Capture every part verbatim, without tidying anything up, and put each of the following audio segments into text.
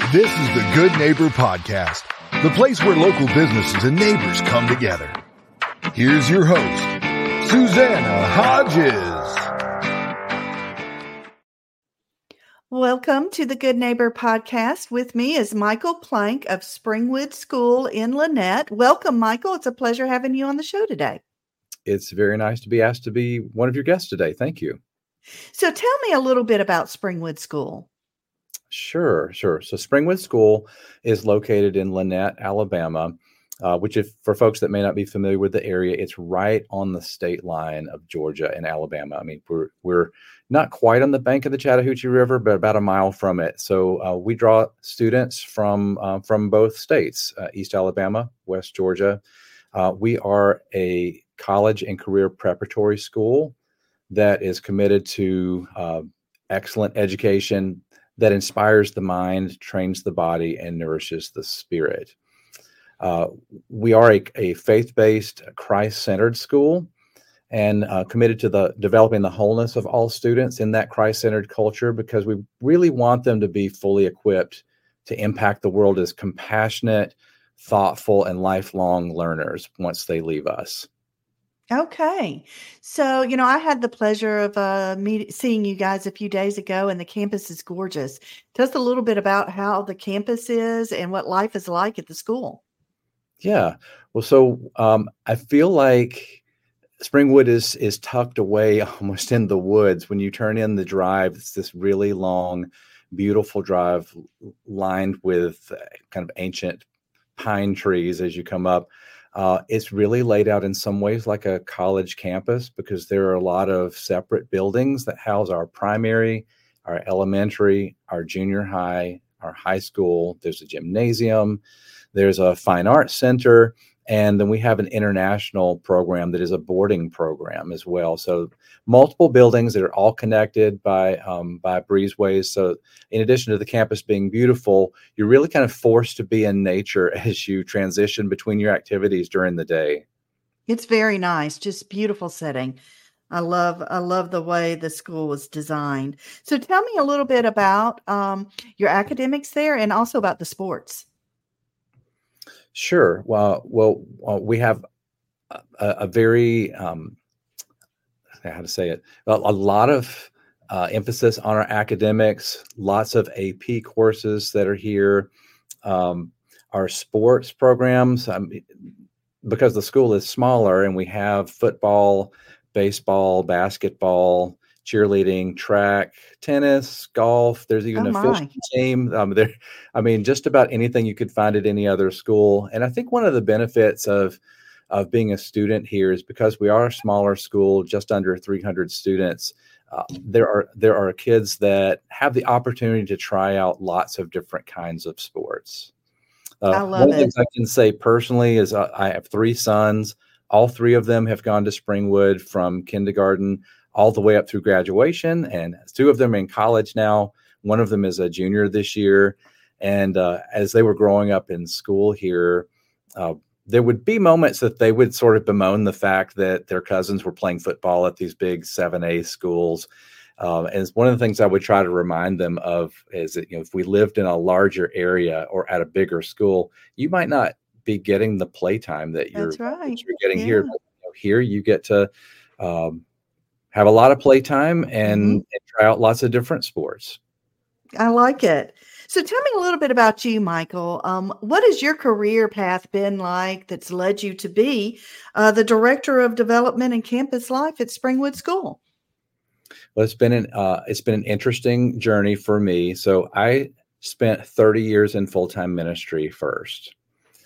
This is the Good Neighbor Podcast, the place where local businesses and neighbors come together. Here's your host, Susanna Hodges. Welcome to the Good Neighbor Podcast. With me is Michael Plank of Springwood School in Lanett. Welcome, Michael. It's a pleasure having you on the show today. It's very nice to be asked to be one of your guests today. Thank you. So tell me a little bit about Springwood School. Sure, sure. So Springwood School is located in Lanett, Alabama, uh, which if for folks that may not be familiar with the area, it's right on the state line of Georgia and Alabama. I mean, we're we're not quite on the bank of the Chattahoochee River, but about a mile from it. So uh, we draw students from uh, from both states, uh, East Alabama, West Georgia. Uh, we are a college and career preparatory school that is committed to uh, excellent education that inspires the mind, trains the body, and nourishes the spirit. Uh, we are a, a faith-based, Christ-centered school and uh, committed to the developing the wholeness of all students in that Christ-centered culture because we really want them to be fully equipped to impact the world as compassionate, thoughtful, and lifelong learners once they leave us. Okay. So, you know, I had the pleasure of uh, meet, seeing you guys a few days ago, and the campus is gorgeous. Tell us a little bit about how the campus is and what life is like at the school. Yeah. Well, so um, I feel like Springwood is is tucked away almost in the woods. When you turn in the drive, it's this really long, beautiful drive lined with kind of ancient pine trees as you come up. Uh, it's really laid out in some ways like a college campus because there are a lot of separate buildings that house our primary, our elementary, our junior high, our high school. There's a gymnasium, there's a fine arts center, and then we have an international program that is a boarding program as well. So multiple buildings that are all connected by um, by breezeways. So in addition to the campus being beautiful, you're really kind of forced to be in nature as you transition between your activities during the day. It's very nice, just beautiful setting. I love I love the way the school was designed. So tell me a little bit about um, your academics there and also about the sports. Sure. Well, well, well we have a, a very, um, how to say it, a, a lot of uh, emphasis on our academics, lots of A P courses that are here. Um, our sports programs, um, because the school is smaller and we have football, baseball, basketball, cheerleading, track, tennis, golf. There's even Oh a fishing team. Um, there, I mean, just about anything you could find at any other school. And I think one of the benefits of of being a student here is because we are a smaller school, just under three hundred students. Uh, there are there are kids that have the opportunity to try out lots of different kinds of sports. Uh, I love one of the it. things I can say personally is uh, I have three sons. All three of them have gone to Springwood from kindergarten all the way up through graduation, and two of them are in college now. One of them is a junior this year. And uh, as they were growing up in school here, uh, there would be moments that they would sort of bemoan the fact that their cousins were playing football at these big seven A schools. Um, and it's one of the things I would try to remind them of is that, you know, if we lived in a larger area or at a bigger school, you might not be getting the playtime that you're, That's right. that you're getting Yeah. here. But, you know, here you get to um, have a lot of playtime and, Mhm. and try out lots of different sports. I like it. So tell me a little bit about you, Michael. Um, what has your career path been like that's led you to be uh, the Director of Development and Campus Life at Springwood School? Well, it's been an uh, it's been an interesting journey for me. So I spent thirty years in full-time ministry first.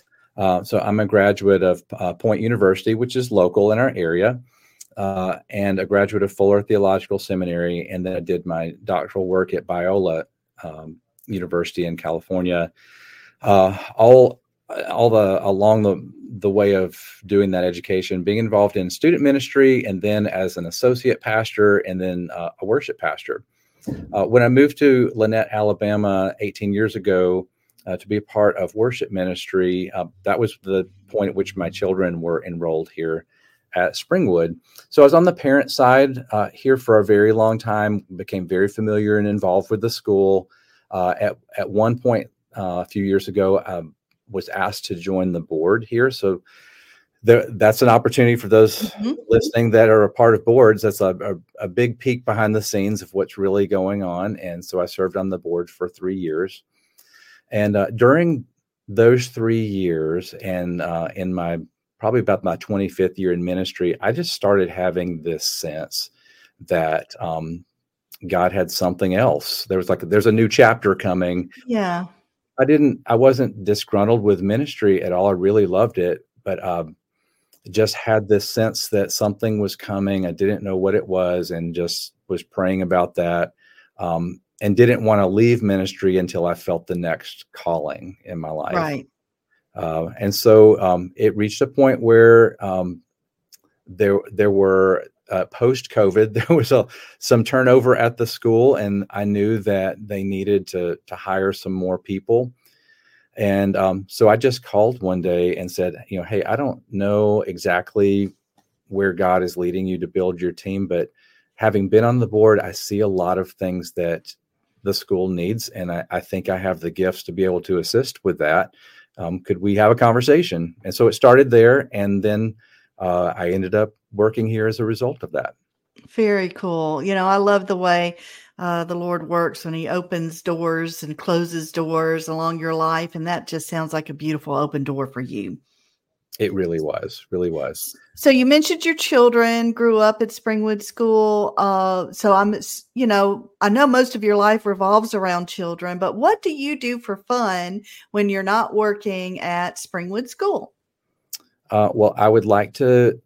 Uh, so I'm a graduate of uh, Point University, which is local in our area. Uh, and a graduate of Fuller Theological Seminary, and then I did my doctoral work at Biola um, University in California. Uh, all, all the along the the way of doing that education, being involved in student ministry, and then as an associate pastor, and then uh, a worship pastor. Uh, when I moved to Lanett, Alabama, eighteen years ago, uh, to be a part of worship ministry, uh, that was the point at which my children were enrolled here at Springwood. So I was on the parent side uh, here for a very long time, became very familiar and involved with the school. Uh, at, at one point uh, a few years ago, I was asked to join the board here. So there, that's an opportunity for those Mm-hmm. listening that are a part of boards. That's a, a, a big peek behind the scenes of what's really going on. And so I served on the board for three years. And uh, during those three years and uh, in my probably about my twenty-fifth year in ministry, I just started having this sense that um, God had something else. There was like, there's a new chapter coming. Yeah. I didn't, I wasn't disgruntled with ministry at all. I really loved it, but um, just had this sense that something was coming. I didn't know what it was and just was praying about that. Um, and didn't want to leave ministry until I felt the next calling in my life. Right. Uh, and so um, it reached a point where um, there there were uh, post-COVID, there was a, some turnover at the school, and I knew that they needed to to hire some more people. And um, so I just called one day and said, you know, hey, I don't know exactly where God is leading you to build your team, but having been on the board, I see a lot of things that the school needs, and I, I think I have the gifts to be able to assist with that. Um, could we have a conversation? And so it started there, and then uh, I ended up working here as a result of that. Very cool. You know, I love the way uh, the Lord works when he opens doors and closes doors along your life. And that just sounds like a beautiful open door for you. It really was, really was. So you mentioned your children grew up at Springwood School. Uh, so I'm, you know, I know most of your life revolves around children, but what do you do for fun when you're not working at Springwood School? Uh, well, I would like to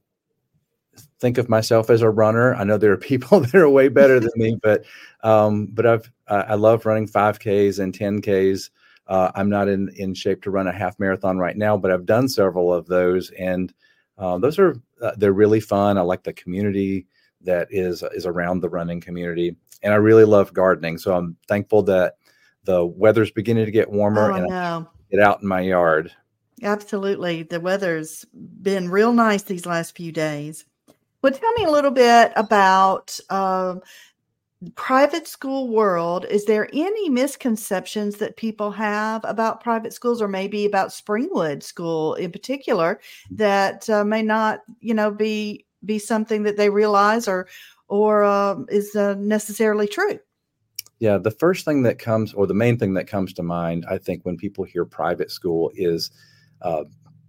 think of myself as a runner. I know there are people that are way better than me, but um, but I've uh, I love running five Ks and ten Ks. Uh, I'm not in, in shape to run a half marathon right now, but I've done several of those, and uh, those are uh, they're really fun. I like the community that is is around the running community, and I really love gardening. So I'm thankful that the weather's beginning to get warmer, Oh, and no. I get out in my yard. Absolutely. The weather's been real nice these last few days. Well, tell me a little bit about um, private school world. Is there any misconceptions that people have about private schools, or maybe about Springwood School in particular, that uh, may not, you know, be be something that they realize or or uh, is uh, necessarily true? Yeah, the first thing that comes, or the main thing that comes to mind, I think, when people hear private school is uh,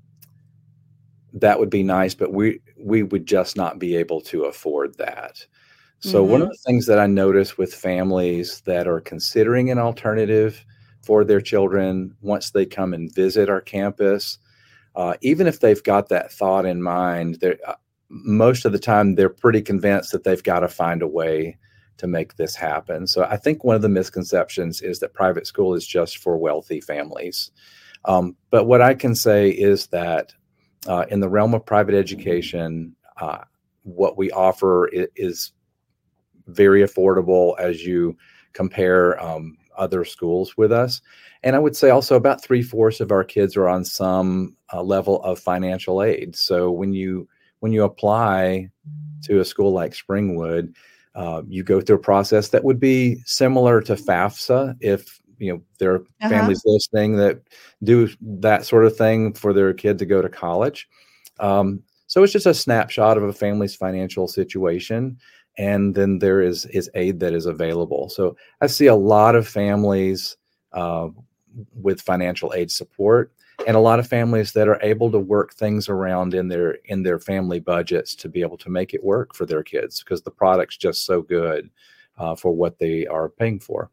that would be nice, but we we would just not be able to afford that. So mm-hmm. One of the things that I notice with families that are considering an alternative for their children once they come and visit our campus, uh, even if they've got that thought in mind, they're, uh, most of the time they're pretty convinced that they've got to find a way to make this happen. So I think one of the misconceptions is that private school is just for wealthy families. Um, but what I can say is that uh, in the realm of private education, uh, what we offer is, is very affordable as you compare um, other schools with us. And I would say also about three-fourths of our kids are on some uh, level of financial aid. So when you when you apply to a school like Springwood, uh, you go through a process that would be similar to FAFSA if you know there are uh-huh. families listening that do that sort of thing for their kid to go to college. Um, so it's just a snapshot of a family's financial situation. And then there is, is aid that is available. So I see a lot of families uh, with financial aid support, and a lot of families that are able to work things around in their in their family budgets to be able to make it work for their kids, because the product's just so good uh, for what they are paying for.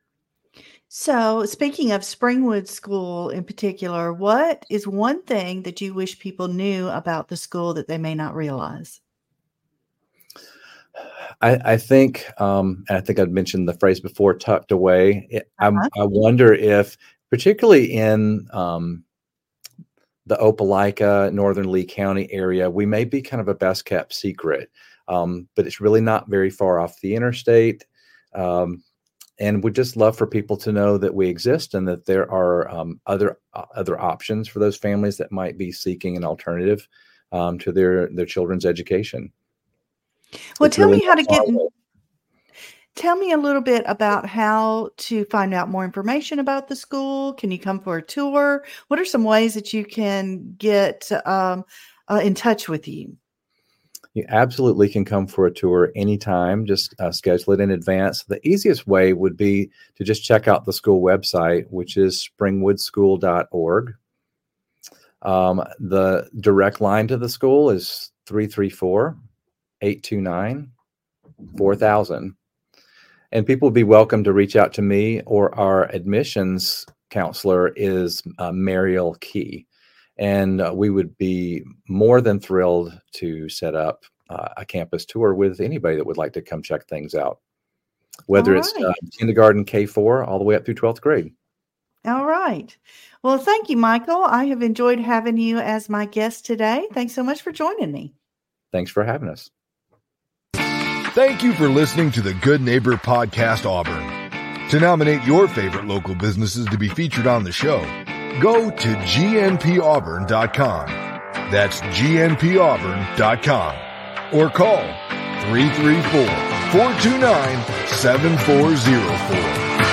So speaking of Springwood School in particular, what is one thing that you wish people knew about the school that they may not realize? I, I think, um, and I think I'd mentioned the phrase before, tucked away. It, uh-huh. I wonder if, particularly in um, the Opelika, Northern Lee County area, we may be kind of a best kept secret, um, but it's really not very far off the interstate. Um, and we'd just love for people to know that we exist and that there are um, other uh, other options for those families that might be seeking an alternative um, to their, their children's education. Well, It's tell really me how to get in, Tell me a little bit about how to find out more information about the school. Can you come for a tour? What are some ways that you can get um, uh, in touch with you? You absolutely can come for a tour anytime. Just uh, schedule it in advance. The easiest way would be to just check out the school website, which is springwood school dot org. Um, the direct line to the school is three three four, eight two nine, four thousand. And people would be welcome to reach out to me, or our admissions counselor is uh, Mariel Key. And uh, we would be more than thrilled to set up uh, a campus tour with anybody that would like to come check things out, whether All it's right. uh, kindergarten K four all the way up through twelfth grade. All right. Well, thank you, Michael. I have enjoyed having you as my guest today. Thanks so much for joining me. Thanks for having us. Thank you for listening to the Good Neighbor Podcast Auburn. To nominate your favorite local businesses to be featured on the show, go to G N P auburn dot com. That's G N P auburn dot com. Or call three three four, four two nine, seven four zero four.